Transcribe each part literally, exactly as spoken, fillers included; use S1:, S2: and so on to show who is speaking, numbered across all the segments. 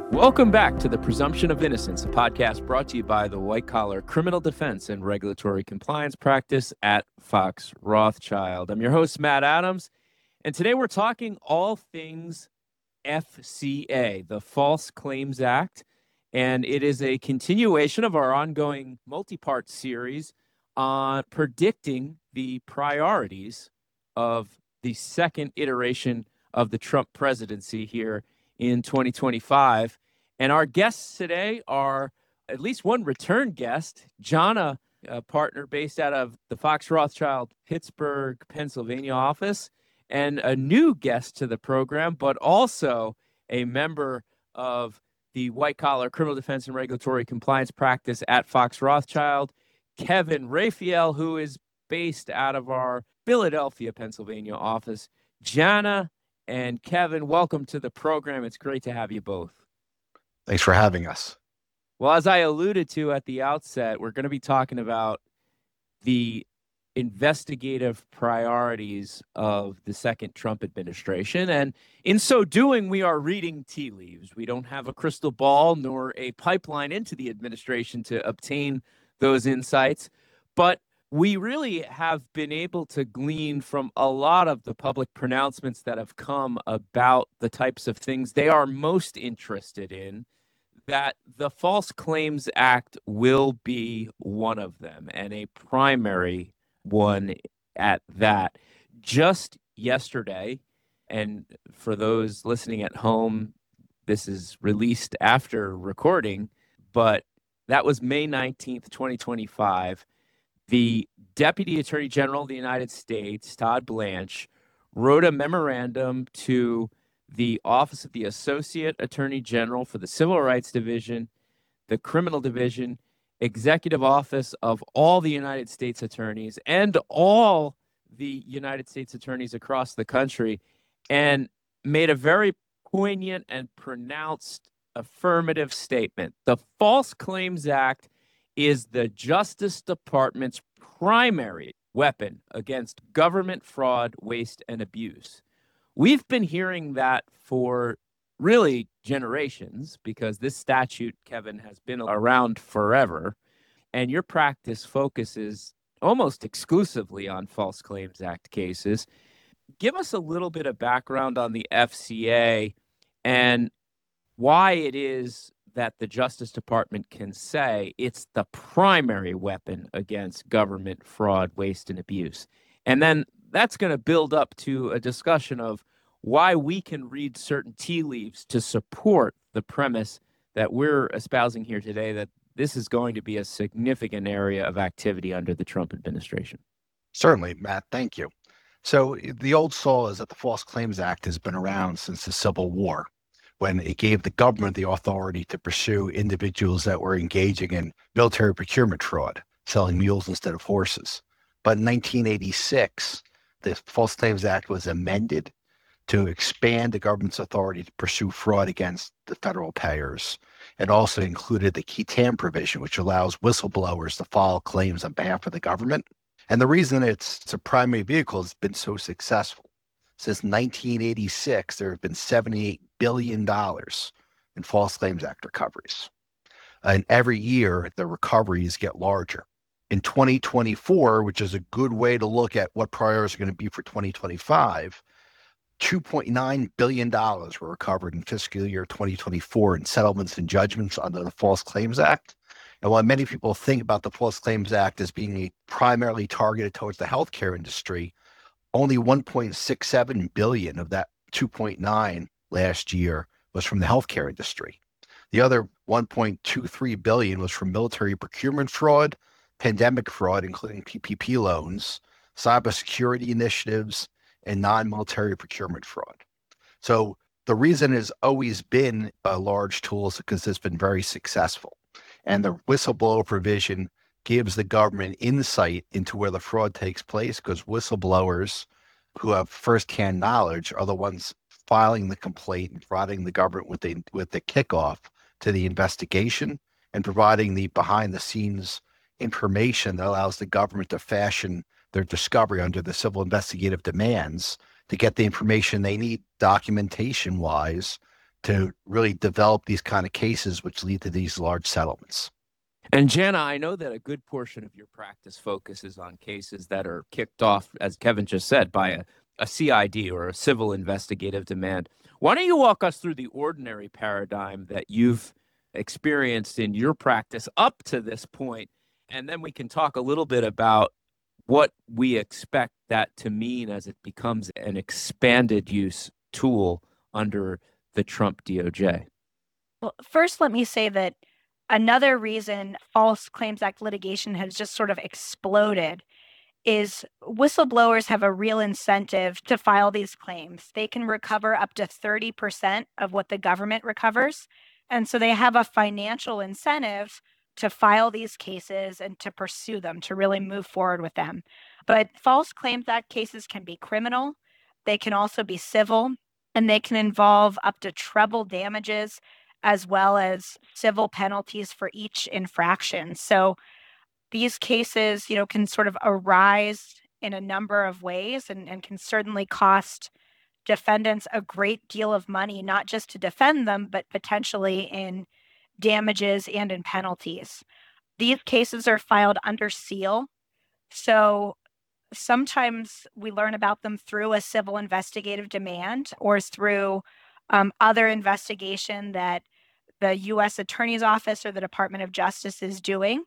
S1: Welcome back to The Presumption of Innocence, a podcast brought to you by the White Collar Criminal Defense and Regulatory Compliance Practice at Fox Rothschild. I'm your host, Matt Adams, and today we're talking all things F C A, the False Claims Act, and it is a continuation of our ongoing multi-part series on predicting the priorities of the second iteration of the Trump presidency here in twenty twenty-five. And our guests today are at least one return guest, Jana, a partner based out of the Fox Rothschild Pittsburgh, Pennsylvania office, and a new guest to the program, but also a member of the White Collar Criminal Defense and Regulatory Compliance Practice at Fox Rothschild, Kevin Raphael, who is based out of our Philadelphia, Pennsylvania office. Jana and Kevin, welcome to the program. It's great to have you both.
S2: Thanks for having us.
S1: Well, as I alluded to at the outset, we're going to be talking about the investigative priorities of the second Trump administration. And in so doing, we are reading tea leaves. We don't have a crystal ball nor a pipeline into the administration to obtain those insights. But we really have been able to glean from a lot of the public pronouncements that have come about the types of things they are most interested in, that the False Claims Act will be one of them, and a primary one at that. Just yesterday, and for those listening at home, this is released after recording, but that was May nineteenth, twenty twenty-five. The Deputy Attorney General of the United States, Todd Blanche, wrote a memorandum to the Office of the Associate Attorney General for the Civil Rights Division, the Criminal Division, Executive Office of all the United States attorneys, and all the United States attorneys across the country, and made a very poignant and pronounced affirmative statement. The False Claims Act is the Justice Department's primary weapon against government fraud, waste, and abuse. We've been hearing that for really generations because this statute, Kevin, has been around forever, and your practice focuses almost exclusively on False Claims Act cases. Give us a little bit of background on the F C A and why it is that the Justice Department can say it's the primary weapon against government fraud, waste, and abuse. And then that's going to build up to a discussion of why we can read certain tea leaves to support the premise that we're espousing here today, that this is going to be a significant area of activity under the Trump administration.
S2: Certainly, Matt. Thank you. So the old saw is that the False Claims Act has been around since the Civil War, when it gave the government the authority to pursue individuals that were engaging in military procurement fraud, selling mules instead of horses. But in nineteen eighty-six, the False Claims Act was amended to expand the government's authority to pursue fraud against the federal payers. It also included the qui tam provision, which allows whistleblowers to file claims on behalf of the government. And the reason it's, it's a primary vehicle has been so successful. Since nineteen eighty-six, there have been seventy-eight billion dollars in False Claims Act recoveries. And every year, the recoveries get larger. In twenty twenty-four, which is a good way to look at what priorities are going to be for twenty twenty-five, two point nine billion dollars were recovered in fiscal year twenty twenty-four in settlements and judgments under the False Claims Act. And while many people think about the False Claims Act as being primarily targeted towards the healthcare industry, only one point six seven billion dollars of that two point nine last year was from the healthcare industry. The other one point two three billion dollars was from military procurement fraud, pandemic fraud, including P P P loans, cybersecurity initiatives, and non-military procurement fraud. So the reason it's always been a large tool is because it's been very successful. And the whistleblower provision gives the government insight into where the fraud takes place, because whistleblowers who have firsthand knowledge are the ones filing the complaint and providing the government with the with the kickoff to the investigation and providing the behind the scenes information that allows the government to fashion their discovery under the civil investigative demands to get the information they need documentation wise to really develop these kind of cases, which lead to these large settlements.
S1: And Jana, I know that a good portion of your practice focuses on cases that are kicked off, as Kevin just said, by a, a C I D or a civil investigative demand. Why don't you walk us through the ordinary paradigm that you've experienced in your practice up to this point, and then we can talk a little bit about what we expect that to mean as it becomes an expanded use tool under the Trump D O J.
S3: Well, first, let me say that another reason False Claims Act litigation has just sort of exploded is whistleblowers have a real incentive to file these claims. They can recover up to thirty percent of what the government recovers. And so they have a financial incentive to file these cases and to pursue them, to really move forward with them. But False Claims Act cases can be criminal. They can also be civil, and they can involve up to treble damages as well as civil penalties for each infraction. So these cases, you know, can sort of arise in a number of ways and, and can certainly cost defendants a great deal of money, not just to defend them, but potentially in damages and in penalties. These cases are filed under seal. So sometimes we learn about them through a civil investigative demand or through um, other investigation that the U S Attorney's Office or the Department of Justice is doing.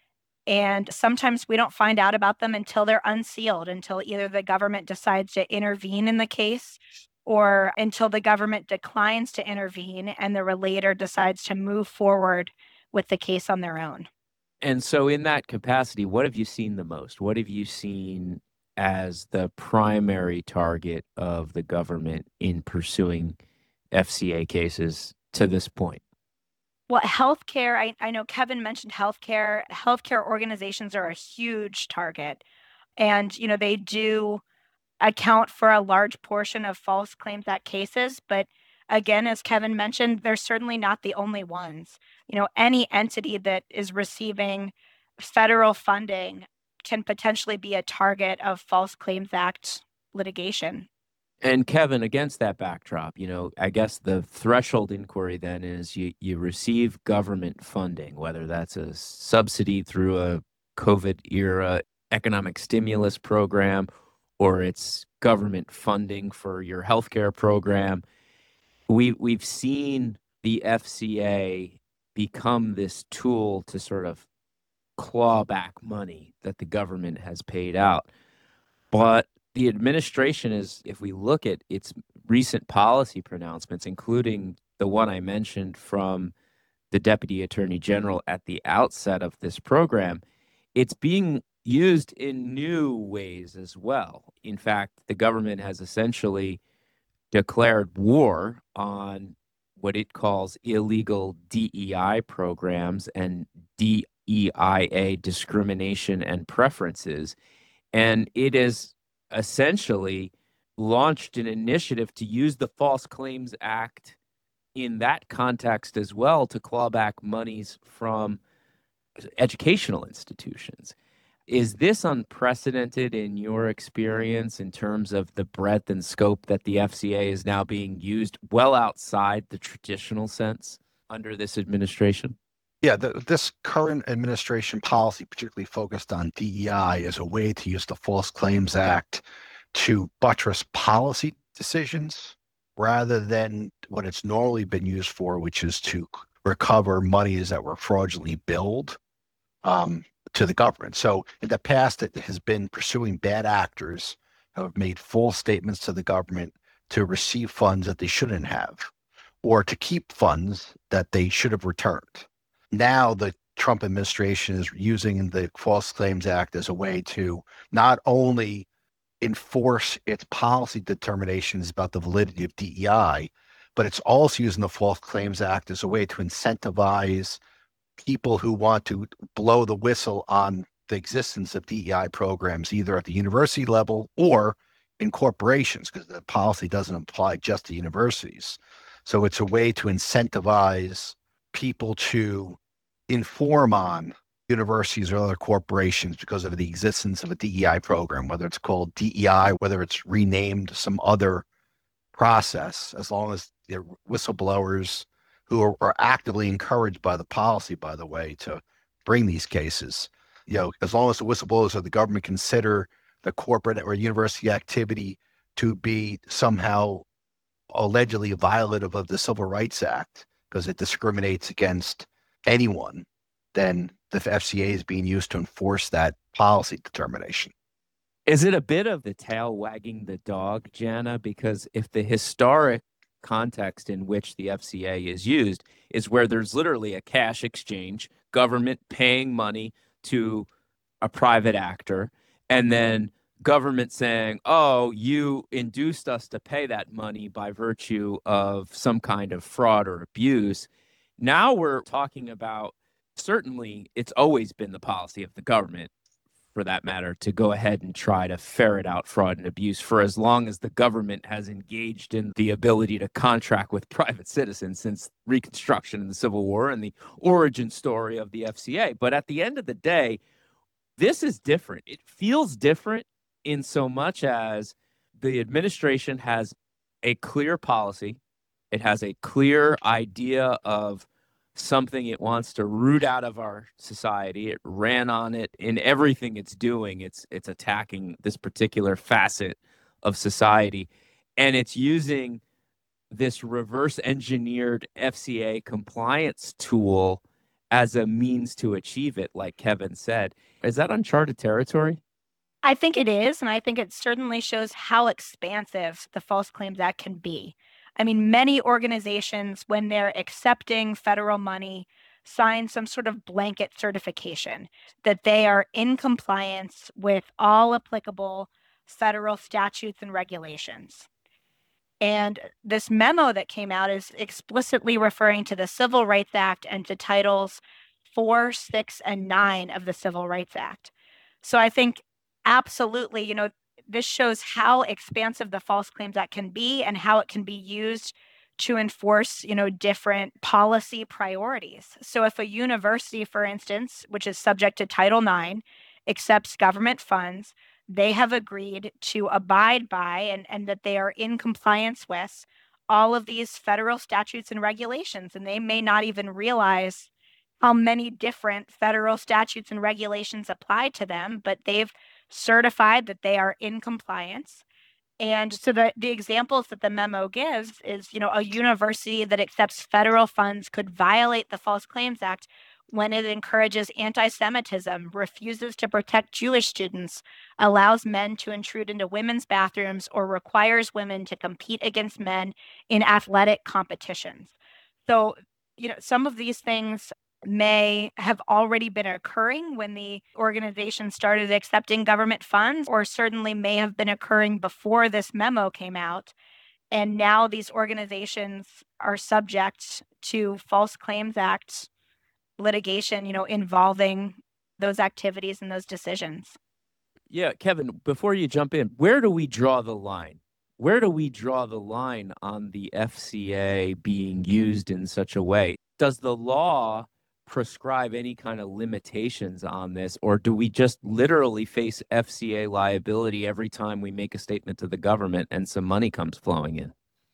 S3: And sometimes we don't find out about them until they're unsealed, until either the government decides to intervene in the case or until the government declines to intervene and the relator decides to move forward with the case on their own.
S1: And so in that capacity, what have you seen the most? What have you seen as the primary target of the government in pursuing F C A cases to this point?
S3: Well, healthcare, I, I know Kevin mentioned healthcare. Healthcare organizations are a huge target. And, you know, they do account for a large portion of False Claims Act cases. But again, as Kevin mentioned, they're certainly not the only ones. You know, any entity that is receiving federal funding can potentially be a target of False Claims Act litigation.
S1: And Kevin, against that backdrop, you know, I guess the threshold inquiry then is you, you receive government funding, whether that's a subsidy through a COVID era economic stimulus program, or it's government funding for your healthcare program. We, we've seen the F C A become this tool to sort of claw back money that the government has paid out. But the administration is, if we look at its recent policy pronouncements, including the one I mentioned from the Deputy Attorney General at the outset of this program, it's being used in new ways as well. In fact, the government has essentially declared war on what it calls illegal D E I programs and D E I A discrimination and preferences. And it is essentially launched an initiative to use the False Claims Act in that context as well to claw back monies from educational institutions. Is this unprecedented in your experience in terms of the breadth and scope that the F C A is now being used well outside the traditional sense under this administration?
S2: Yeah, the, this current administration policy, particularly focused on D E I, is a way to use the False Claims Act to buttress policy decisions rather than what it's normally been used for, which is to recover monies that were fraudulently billed um, to the government. So in the past, it has been pursuing bad actors who have made false statements to the government to receive funds that they shouldn't have, or to keep funds that they should have returned. Now the Trump administration is using the False Claims Act as a way to not only enforce its policy determinations about the validity of D E I, but it's also using the False Claims Act as a way to incentivize people who want to blow the whistle on the existence of D E I programs, either at the university level or in corporations, because the policy doesn't apply just to universities. So it's a way to incentivize people to inform on universities or other corporations because of the existence of a D E I program, whether it's called D E I, whether it's renamed some other process, as long as the whistleblowers who are, are actively encouraged by the policy, by the way, to bring these cases, you know, as long as the whistleblowers of the government consider the corporate or university activity to be somehow allegedly violative of the Civil Rights Act because it discriminates against anyone, then the F C A is being used to enforce that policy determination.
S1: Is it a bit of the tail wagging the dog, Jana? Because if the historic context in which the F C A is used is where there's literally a cash exchange, government paying money to a private actor, and then government saying, oh, you induced us to pay that money by virtue of some kind of fraud or abuse. Now we're talking about, certainly it's always been the policy of the government, for that matter, to go ahead and try to ferret out fraud and abuse for as long as the government has engaged in the ability to contract with private citizens since Reconstruction and the Civil War and the origin story of the F C A. But at the end of the day, this is different. It feels different in so much as the administration has a clear policy. It has a clear idea of something it wants to root out of our society. It ran on it in everything it's doing. It's it's attacking this particular facet of society. And it's using this reverse engineered F C A compliance tool as a means to achieve it, like Kevin said. Is that uncharted territory?
S3: I think it is, and I think it certainly shows how expansive the False Claims Act can be. I mean, many organizations, when they're accepting federal money, sign some sort of blanket certification that they are in compliance with all applicable federal statutes and regulations. And this memo that came out is explicitly referring to the Civil Rights Act and to Titles four, six, and nine of the Civil Rights Act. So I think absolutely, you know, this shows how expansive the False Claims Act can be and how it can be used to enforce, you know, different policy priorities. So if a university, for instance, which is subject to Title nine, accepts government funds, they have agreed to abide by and, and that they are in compliance with all of these federal statutes and regulations. And they may not even realize how many different federal statutes and regulations apply to them, but they've certified that they are in compliance. And so the, the examples that the memo gives is, you know, a university that accepts federal funds could violate the False Claims Act when it encourages anti-Semitism, refuses to protect Jewish students, allows men to intrude into women's bathrooms, or requires women to compete against men in athletic competitions. So, you know, some of these things may have already been occurring when the organization started accepting government funds, or certainly may have been occurring before this memo came out. And now these organizations are subject to False Claims Act litigation, you know, involving those activities and those decisions.
S1: Yeah, Kevin, before you jump in, where do we draw the line? Where do we draw the line on the F C A being used in such a way? Does the law prescribe any kind of limitations on this, or do we just literally face F C A liability every time we make a statement to the government and some money comes flowing in?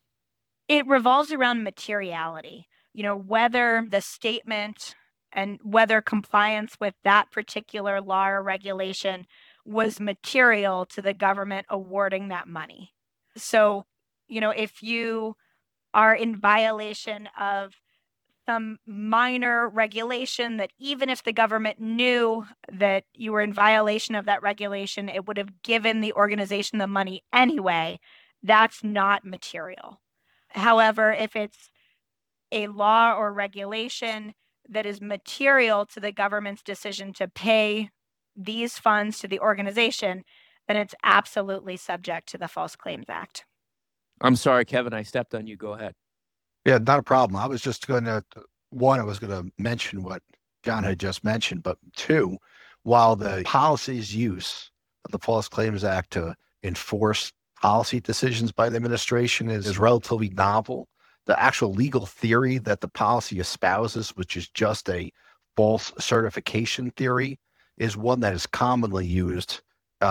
S3: It revolves around materiality, you know, whether the statement and whether compliance with that particular law or regulation was material to the government awarding that money. So, you know, if you are in violation of some minor regulation that even if the government knew that you were in violation of that regulation, it would have given the organization the money anyway, that's not material. However, if it's a law or regulation that is material to the government's decision to pay these funds to the organization, then it's absolutely subject to the False Claims Act.
S1: I'm sorry, Kevin, I stepped on you. Go ahead.
S2: Yeah, not a problem. I was just going to, one, I was going to mention what John had just mentioned, but two, while the policy's use of the False Claims Act to enforce policy decisions by the administration is, is relatively novel, the actual legal theory that the policy espouses, which is just a false certification theory, is one that is commonly used uh,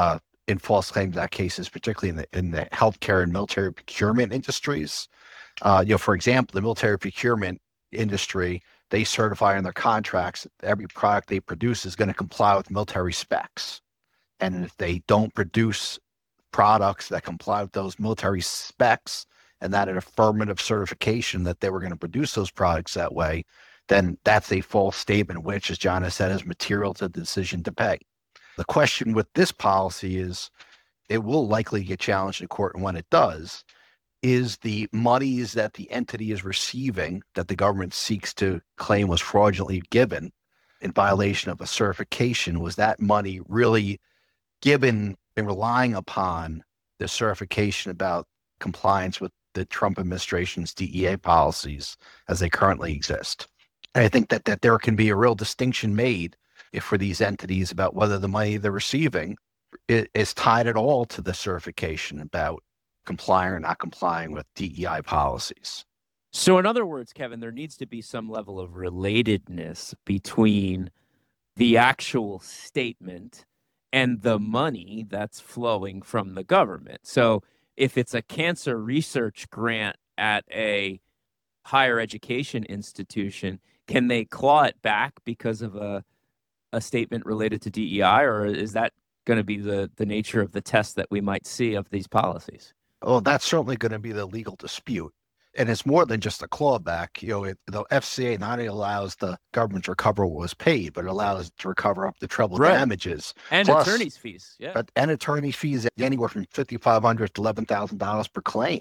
S2: in False Claims Act cases, particularly in the in the healthcare and military procurement industries. Uh, you know, for example, the military procurement industry, they certify in their contracts that every product they produce is going to comply with military specs. And if they don't produce products that comply with those military specs and that an affirmative certification that they were going to produce those products that way, then that's a false statement, which, as John has said, is material to the decision to pay. The question with this policy is it will likely get challenged in court, and when it does, is the monies that the entity is receiving that the government seeks to claim was fraudulently given in violation of a certification, was that money really given and relying upon the certification about compliance with the Trump administration's D E A policies as they currently exist? And I think that, that there can be a real distinction made if for these entities about whether the money they're receiving is, is tied at all to the certification about complying or not complying with D E I policies.
S1: So in other words, Kevin, there needs to be some level of relatedness between the actual statement and the money that's flowing from the government. So if it's a cancer research grant at a higher education institution, can they claw it back because of a a statement related to D E I, or is that going to be the, the nature of the test that we might see of these policies?
S2: Well, that's certainly going to be the legal dispute. And it's more than just a clawback. You know, it, the F C A not only allows the government to recover what was paid, but it allows it to recover up the treble
S1: Right.
S2: damages.
S1: And
S2: Plus,
S1: attorney's fees. Yeah.
S2: But, and attorney fees anywhere from fifty-five hundred dollars to eleven thousand dollars per claim.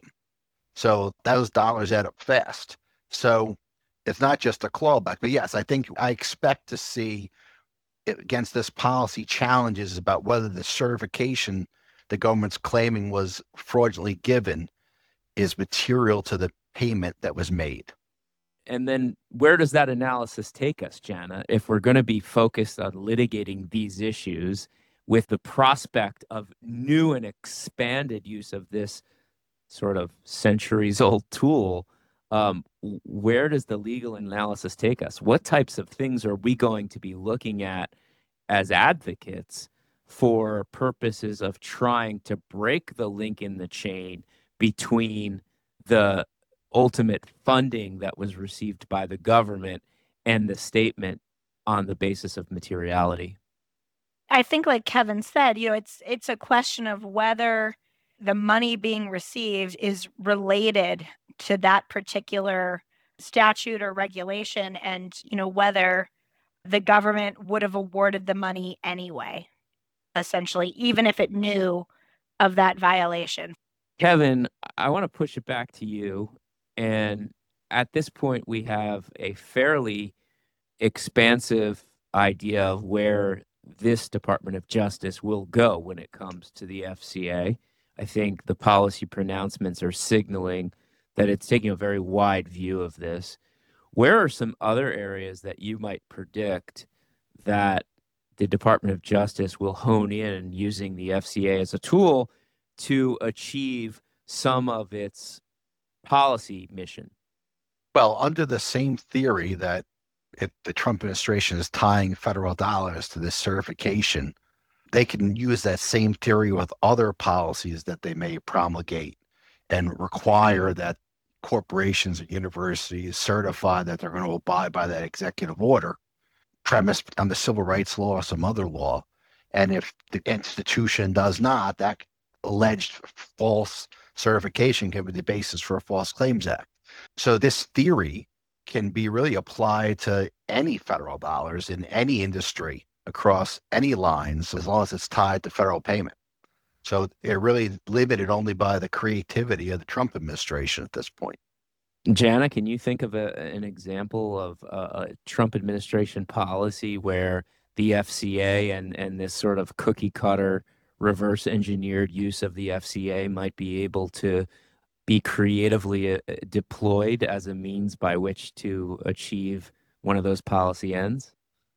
S2: So those dollars add up fast. So it's not just a clawback. But yes, I think I expect to see against this policy challenges about whether the certification the government's claiming was fraudulently given is material to the payment that was made.
S1: And then where does that analysis take us, Jana, if we're going to be focused on litigating these issues with the prospect of new and expanded use of this sort of centuries-old tool? Um, where does the legal analysis take us? What types of things are we going to be looking at as advocates for purposes of trying to break the link in the chain between the ultimate funding that was received by the government and the statement on the basis of materiality?
S3: I think, like Kevin said, you know, it's it's a question of whether the money being received is related to that particular statute or regulation, and, you know, whether the government would have awarded the money anyway, essentially, even if it knew of that violation.
S1: Kevin, I want to push it back to you. And at this point, we have a fairly expansive idea of where this Department of Justice will go when it comes to the F C A. I think the policy pronouncements are signaling that it's taking a very wide view of this. Where are some other areas that you might predict that the Department of Justice will hone in using the F C A as a tool to achieve some of its policy mission?
S2: Well, under the same theory that if the Trump administration is tying federal dollars to this certification, they can use that same theory with other policies that they may promulgate and require that corporations and universities certify that they're going to abide by that executive order, premised on the civil rights law or some other law. And if the institution does not, that alleged false certification can be the basis for a False Claims Act. So this theory can be really applied to any federal dollars in any industry across any lines, as long as it's tied to federal payment. So they're really limited only by the creativity of the Trump administration at this point.
S1: Jana, can you think of a, an example of a, a Trump administration policy where the F C A and, and this sort of cookie cutter reverse engineered use of the F C A might be able to be creatively uh, deployed as a means by which to achieve one of those policy ends?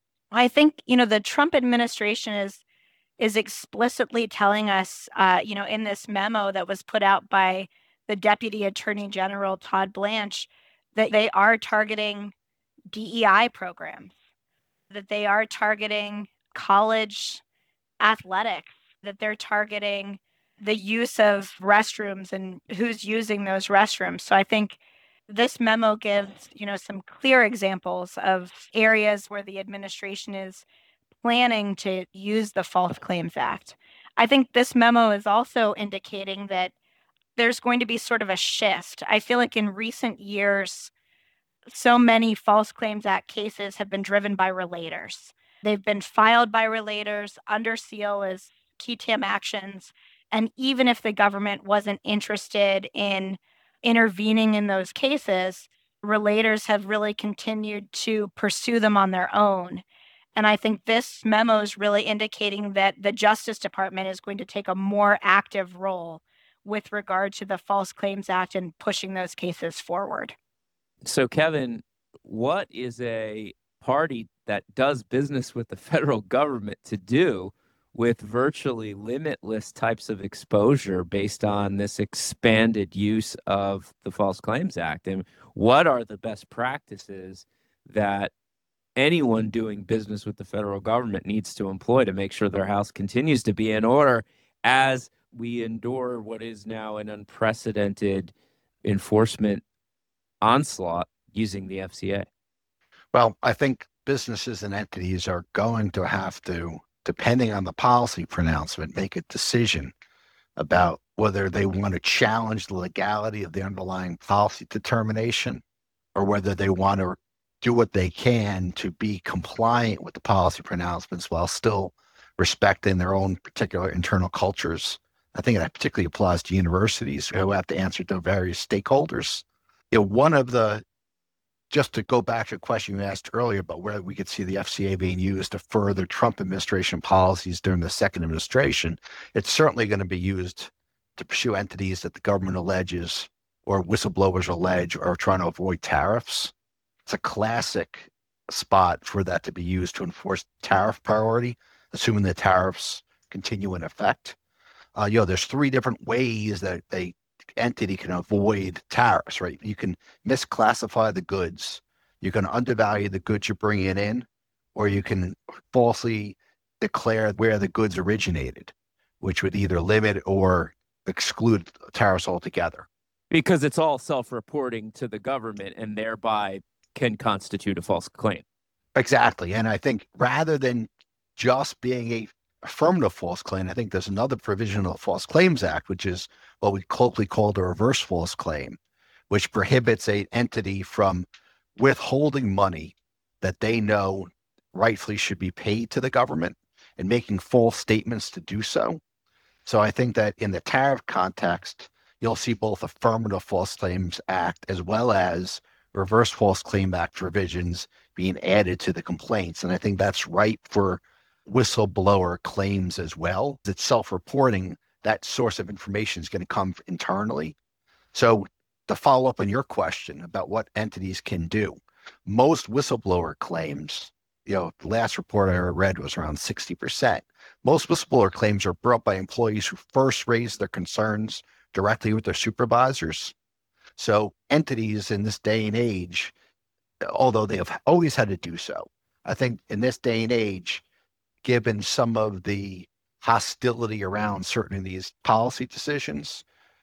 S3: I think, you know, the Trump administration is is explicitly telling us, uh, you know, in this memo that was put out by the Deputy Attorney General Todd Blanche, that they are targeting D E I programs, that they are targeting college athletics, that they're targeting the use of restrooms and who's using those restrooms. So I think this memo gives, you know, some clear examples of areas where the administration is planning to use the False Claims Act. I think this memo is also indicating that there's going to be sort of a shift. I feel like in recent years, so many False Claims Act cases have been driven by relators. They've been filed by relators under seal as qui tam actions. And even if the government wasn't interested in intervening in those cases, relators have really continued to pursue them on their own. And I think this memo is really indicating that the Justice Department is going to take a more active role with regard to the False Claims Act and pushing those cases forward.
S1: So, Kevin, what is a party that does business with the federal government to do with virtually limitless types of exposure based on this expanded use of the False Claims Act? And what are the best practices that anyone doing business with the federal government needs to employ to make sure their house continues to be in order as we endure what is now an unprecedented enforcement onslaught using the F C A?
S2: Well, I think businesses and entities are going to have to, depending on the policy pronouncement, make a decision about whether they want to challenge the legality of the underlying policy determination or whether they want to do what they can to be compliant with the policy pronouncements while still respecting their own particular internal cultures. I think that particularly applies to universities who have to answer to various stakeholders. You know, one of the, just to go back to a question you asked earlier about where we could see the F C A being used to further Trump administration policies during the second administration, it's certainly going to be used to pursue entities that the government alleges or whistleblowers allege are trying to avoid tariffs. It's a classic spot for that to be used to enforce tariff priority, assuming the tariffs continue in effect. Uh, you know, there's three different ways that a entity can avoid tariffs, right? You can misclassify the goods, you can undervalue the goods you're bringing in, or you can falsely declare where the goods originated, which would either limit or exclude tariffs altogether.
S1: Because it's all self-reporting to the government and thereby can constitute a false claim.
S2: Exactly. And I think rather than just being a affirmative false claim, I think there's another provision of the False Claims Act, which is what we colloquially call a reverse false claim, which prohibits an entity from withholding money that they know rightfully should be paid to the government and making false statements to do so. So I think that in the tariff context, you'll see both affirmative False Claims Act as well as reverse False Claim Act provisions being added to the complaints. And I think that's right for whistleblower claims as well. It's self-reporting. That source of information is going to come internally. So to follow up on your question about what entities can do, most whistleblower claims, you know, the last report I read was around sixty percent. Most whistleblower claims are brought by employees who first raise their concerns directly with their supervisors. So entities in this day and age, although they have always had to do so, I think in this day and age, given some of the hostility around certain of these policy decisions,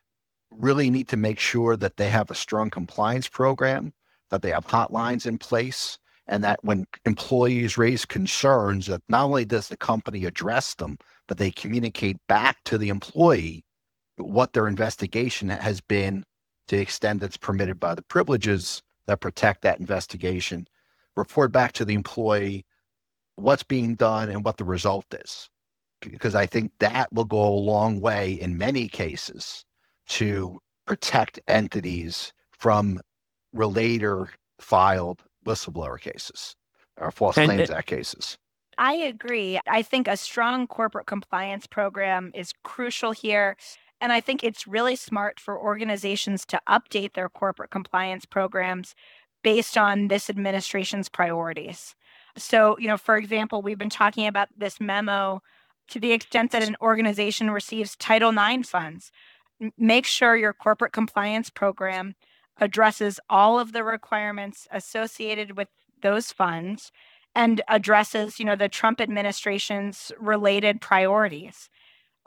S2: really need to make sure that they have a strong compliance program, that they have hotlines in place, and that when employees raise concerns, that not only does the company address them, but they communicate back to the employee what their investigation has been to the extent that's permitted by the privileges that protect that investigation, report back to the employee what's being done and what the result is. Because I think that will go a long way in many cases to protect entities from relator filed whistleblower cases or False
S1: And
S2: Claims
S1: it-
S2: Act cases.
S3: I agree. I think a strong corporate compliance program is crucial here. And I think it's really smart for organizations to update their corporate compliance programs based on this administration's priorities. So, you know, for example, we've been talking about this memo to the extent that an organization receives Title nine funds. m- Make sure your corporate compliance program addresses all of the requirements associated with those funds and addresses, you know, the Trump administration's related priorities.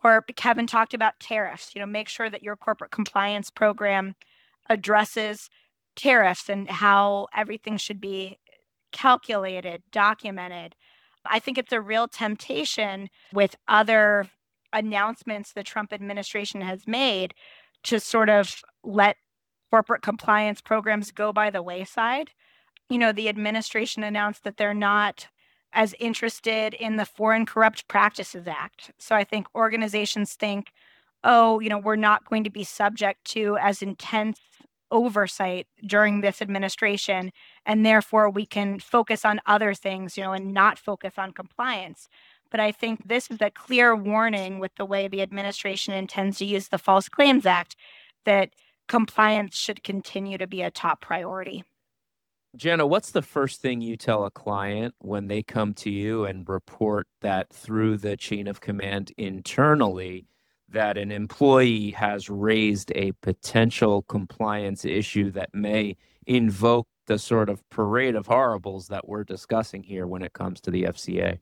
S3: Or Kevin talked about tariffs. You know, make sure that your corporate compliance program addresses tariffs and how everything should be calculated, documented. I think it's a real temptation with other announcements the Trump administration has made to sort of let corporate compliance programs go by the wayside. You know, the administration announced that they're not as interested in the Foreign Corrupt Practices Act. So I think organizations think, oh, you know, we're not going to be subject to as intense oversight during this administration, and therefore we can focus on other things, you know, and not focus on compliance. But I think this is a clear warning with the way the administration intends to use the False Claims Act that compliance should continue to be a top priority.
S1: Jenna, what's the first thing you tell a client when they come to you and report that through the chain of command internally that an employee has raised a potential compliance issue that may invoke the sort of parade of horribles that we're discussing here when it comes to the F C A?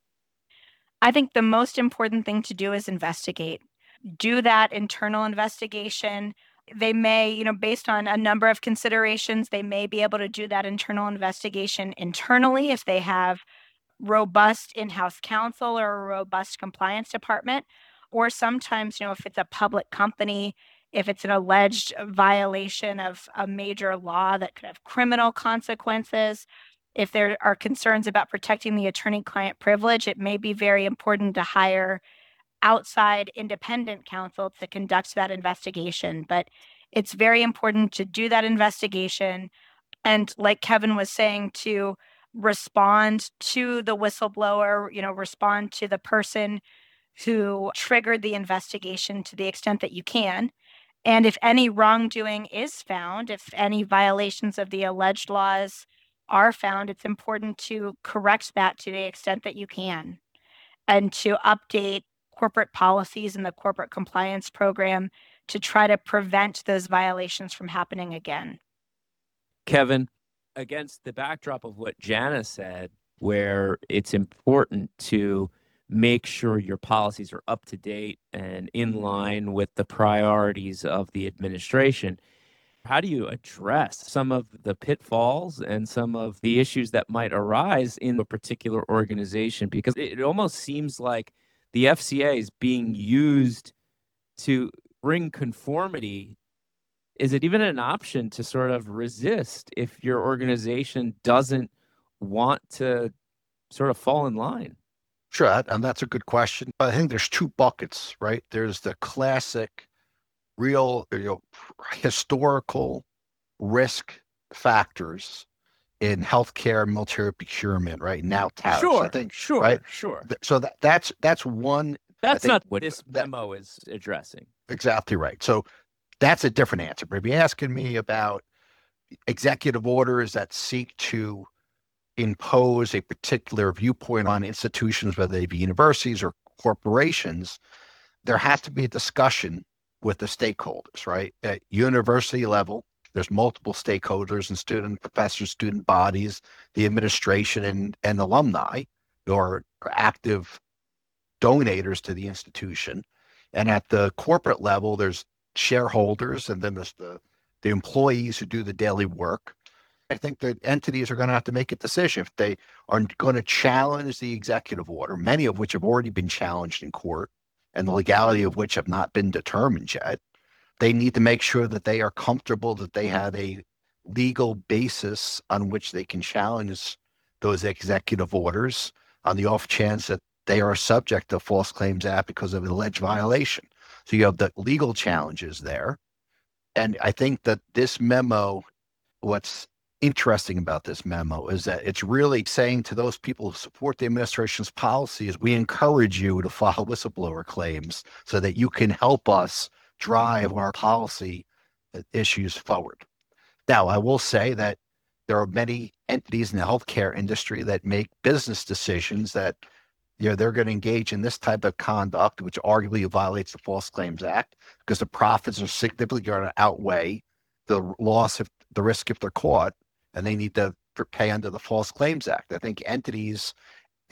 S3: I think the most important thing to do is investigate. Do that internal investigation. They may, you know, based on a number of considerations, they may be able to do that internal investigation internally if they have robust in-house counsel or a robust compliance department. Or sometimes, you know, if it's a public company, if it's an alleged violation of a major law that could have criminal consequences, if there are concerns about protecting the attorney-client privilege, it may be very important to hire outside independent counsel to conduct that investigation. But it's very important to do that investigation. And like Kevin was saying, to respond to the whistleblower, you know, respond to the person who triggered the investigation to the extent that you can. And if any wrongdoing is found, if any violations of the alleged laws are found, it's important to correct that to the extent that you can and to update corporate policies and the corporate compliance program to try to prevent those violations from happening again.
S1: Kevin, against the backdrop of what Jana said, where it's important to make sure your policies are up to date and in line with the priorities of the administration, how do you address some of the pitfalls and some of the issues that might arise in a particular organization? Because it almost seems like the F C A is being used to bring conformity. Is it even an option to sort of resist if your organization doesn't want to sort of fall in line?
S2: Sure, and that's a good question. I think there's two buckets, right? There's the classic, real, you know, historical risk factors in healthcare, military procurement, right? Now tariffs.
S1: Sure,
S2: I think,
S1: sure,
S2: right?
S1: sure.
S2: So that that's that's one.
S1: That's not what
S2: that,
S1: this memo is addressing.
S2: Exactly right. So that's a different answer. But if you're asking me about executive orders that seek to impose a particular viewpoint on institutions, whether they be universities or corporations, there has to be a discussion with the stakeholders, right? At university level, there's multiple stakeholders and student professors, student bodies, the administration, and, and alumni who are active donators to the institution. And at the corporate level, there's shareholders, and then there's the, the employees who do the daily work. I think the entities are going to have to make a decision if they are going to challenge the executive order, many of which have already been challenged in court and the legality of which have not been determined yet. They need to make sure that they are comfortable that they have a legal basis on which they can challenge those executive orders on the off chance that they are subject to False Claims Act because of an alleged violation. So you have the legal challenges there. And I think that this memo, what's interesting about this memo is that it's really saying to those people who support the administration's policies, we encourage you to file whistleblower claims so that you can help us drive our policy issues forward. Now, I will say that there are many entities in the healthcare industry that make business decisions that, you know, they're going to engage in this type of conduct, which arguably violates the False Claims Act, because the profits are significantly going to outweigh the loss of the risk if they're caught, and they need to pay under the False Claims Act. I think entities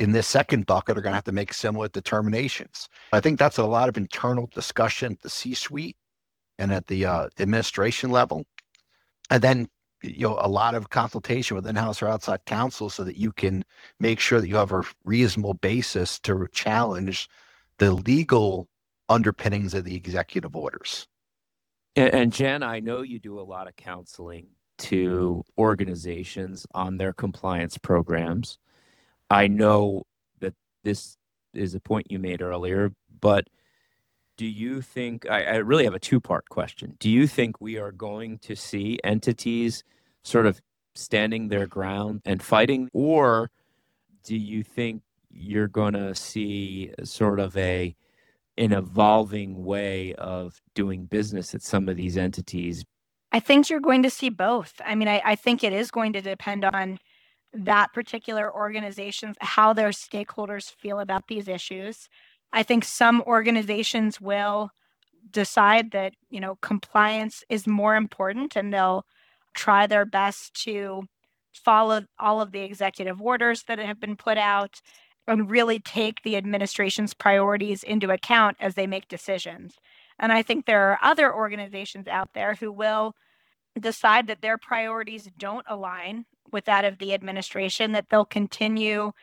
S2: in this second bucket are going to have to make similar determinations. I think that's a lot of internal discussion at the C-suite and at the uh, administration level. And then, you know, a lot of consultation with in-house or outside counsel so that you can make sure that you have a reasonable basis to challenge the legal underpinnings of the executive orders.
S1: And, and Jen, I know you do a lot of counseling to organizations on their compliance programs. I know that this is a point you made earlier, but do you think, I, I really have a two-part question. Do you think we are going to see entities sort of standing their ground and fighting, or do you think you're going to see sort of a an evolving way of doing business at some of these entities?
S3: I think you're going to see both. I mean, I, I think it is going to depend on that particular organization's, how their stakeholders feel about these issues. I think some organizations will decide that, you know, compliance is more important, and they'll try their best to follow all of the executive orders that have been put out and really take the administration's priorities into account as they make decisions. And I think there are other organizations out there who will decide that their priorities don't align with that of the administration, that they'll continue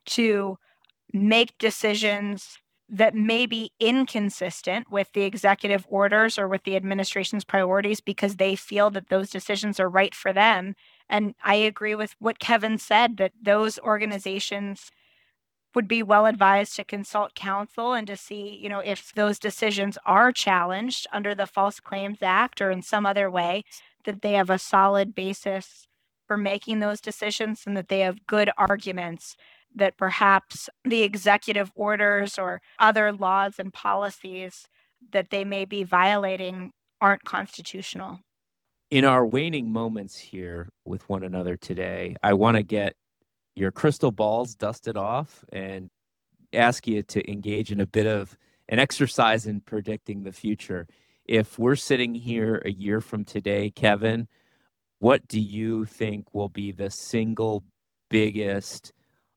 S3: to make decisions that may be inconsistent with the executive orders or with the administration's priorities because they feel that those decisions are right for them. And I agree with what Kevin said, that those organizations would be well advised to consult counsel and to see, you know, if those decisions are challenged under the False Claims Act or in some other way, that they have a solid basis for making those decisions and that they have good arguments that perhaps the executive orders or other laws and policies that they may be violating aren't constitutional.
S1: In our waning moments here with one another today, I want to get your crystal balls dusted off and ask you to engage in a bit of an exercise in predicting the future. If we're sitting here a year from today, Kevin, what do you think will be the single biggest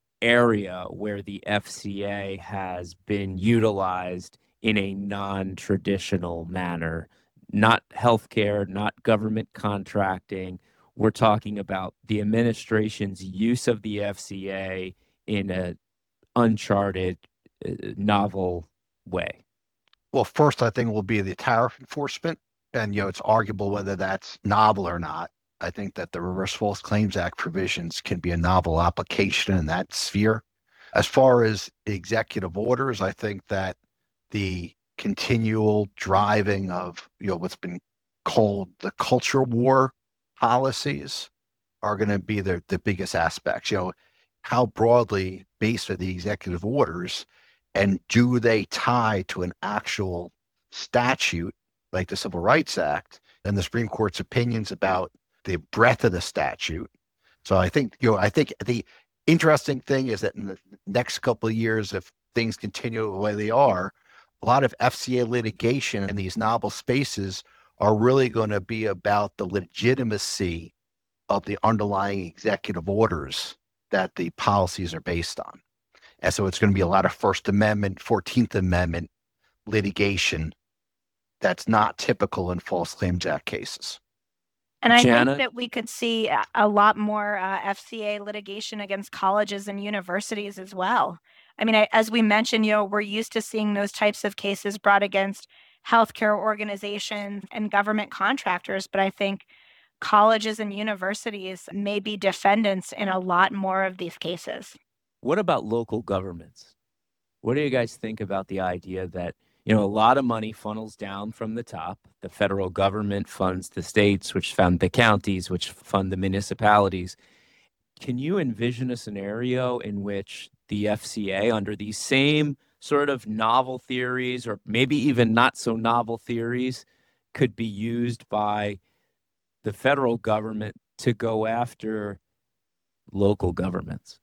S1: area where the F C A has been utilized in a non-traditional manner? Not healthcare, not government contracting. We're talking about the administration's use of the F C A in an uncharted, uh, novel way.
S2: Well, first, I think will be the tariff enforcement. And, you know, it's arguable whether that's novel or not. I think that the Reverse False Claims Act provisions can be a novel application in that sphere. As far as executive orders, I think that the continual driving of, you know, what's been called the culture war policies are going to be the, the biggest aspects. You know, how broadly based are the executive orders, and do they tie to an actual statute like the Civil Rights Act and the Supreme Court's opinions about the breadth of the statute? So I think, you know, I think the interesting thing is that in the next couple of years, if things continue the way they are, a lot of F C A litigation in these novel spaces are really going to be about the legitimacy of the underlying executive orders that the policies are based on. And so it's going to be a lot of First Amendment, fourteenth Amendment litigation that's not typical in False Claims Act cases.
S3: And I
S1: Jana?
S3: think that we could see a- a lot more uh, F C A litigation against colleges and universities as well. I mean, I, as we mentioned, you know, we're used to seeing those types of cases brought against healthcare organizations and government contractors, but I think colleges and universities may be defendants in a lot more of these cases.
S1: What about local governments? What do you guys think about the idea that, you know, a lot of money funnels down from the top? The federal government funds the states, which fund the counties, which fund the municipalities. Can you envision a scenario in which the F C A, under these same sort of novel theories, or maybe even not so novel theories, could be used by the federal government to go after local governments?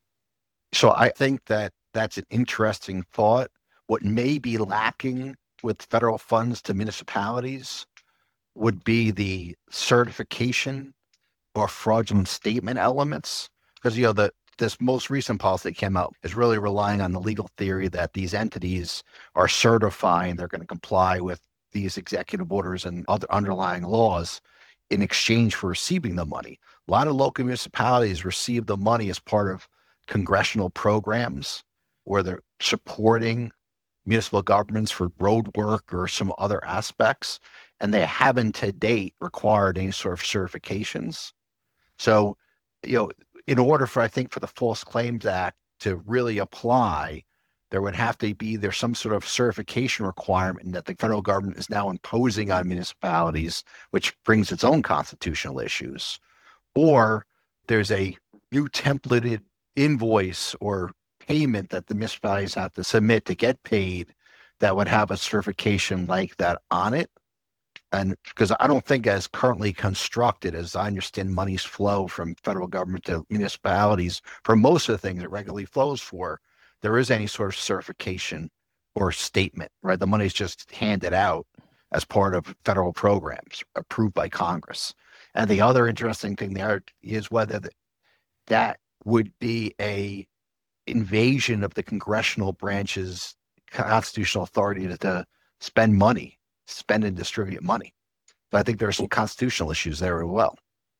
S2: So I think that that's an interesting thought. What may be lacking with federal funds to municipalities would be the certification or fraudulent statement elements. Because, you know, the this most recent policy that came out is really relying on the legal theory that these entities are certifying they're going to comply with these executive orders and other underlying laws in exchange for receiving the money. A lot of local municipalities receive the money as part of congressional programs where they're supporting municipal governments for road work or some other aspects, and they haven't to date required any sort of certifications. So, you know, in order for, I think, for the False Claims Act to really apply, there would have to be there's some sort of certification requirement that the federal government is now imposing on municipalities, which brings its own constitutional issues. Or there's a new templated invoice or payment that the municipalities have to submit to get paid that would have a certification like that on it. And because I don't think as currently constructed, as I understand monies flow from federal government to municipalities for most of the things it regularly flows for, there is any sort of certification or statement, right? The money is just handed out as part of federal programs approved by Congress. And the other interesting thing there is whether that would be a invasion of the congressional branch's constitutional authority to, to spend money, spend and distribute money. But I think there are some constitutional issues there as well.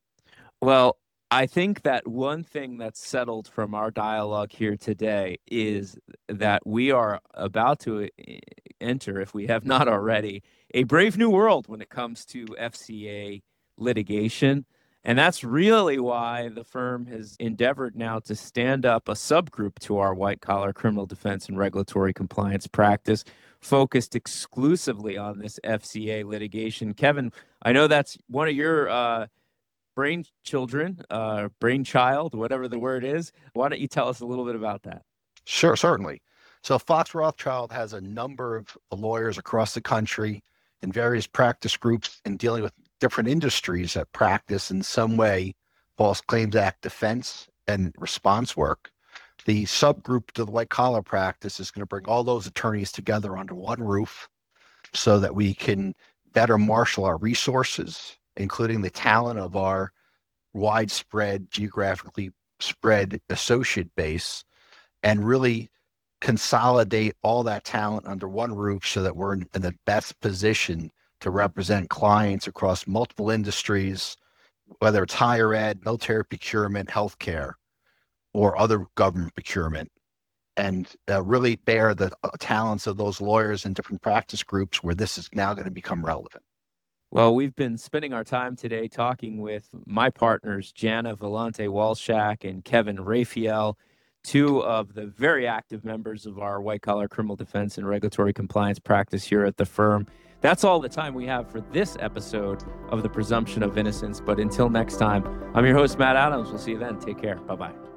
S1: Well, I think that one thing that's settled from our dialogue here today is that we are about to enter, if we have not already, a brave new world when it comes to F C A litigation. And that's really why the firm has endeavored now to stand up a subgroup to our white-collar criminal defense and regulatory compliance practice focused exclusively on this F C A litigation. Kevin, I know that's one of your uh, brain children, uh, brainchild, whatever the word is. Why don't you tell us a little bit about that?
S2: Sure, certainly. So Fox Rothschild has a number of lawyers across the country in various practice groups in dealing with different industries that practice in some way False Claims Act defense and response work. The subgroup to the white collar practice is going to bring all those attorneys together under one roof so that we can better marshal our resources, including the talent of our widespread, geographically spread associate base, and really consolidate all that talent under one roof so that we're in, in the best position to represent clients across multiple industries, whether it's higher ed, military procurement, healthcare, or other government procurement, and uh, really bear the uh, talents of those lawyers in different practice groups where this is now going to become relevant.
S1: Well, we've been spending our time today talking with my partners, Jana Vellante-Walshak and Kevin Raphael, two of the very active members of our white-collar criminal defense and regulatory compliance practice here at the firm. That's all the time we have for this episode of The Presumption of Innocence. But until next time, I'm your host, Matt Adams. We'll see you then. Take care. Bye-bye.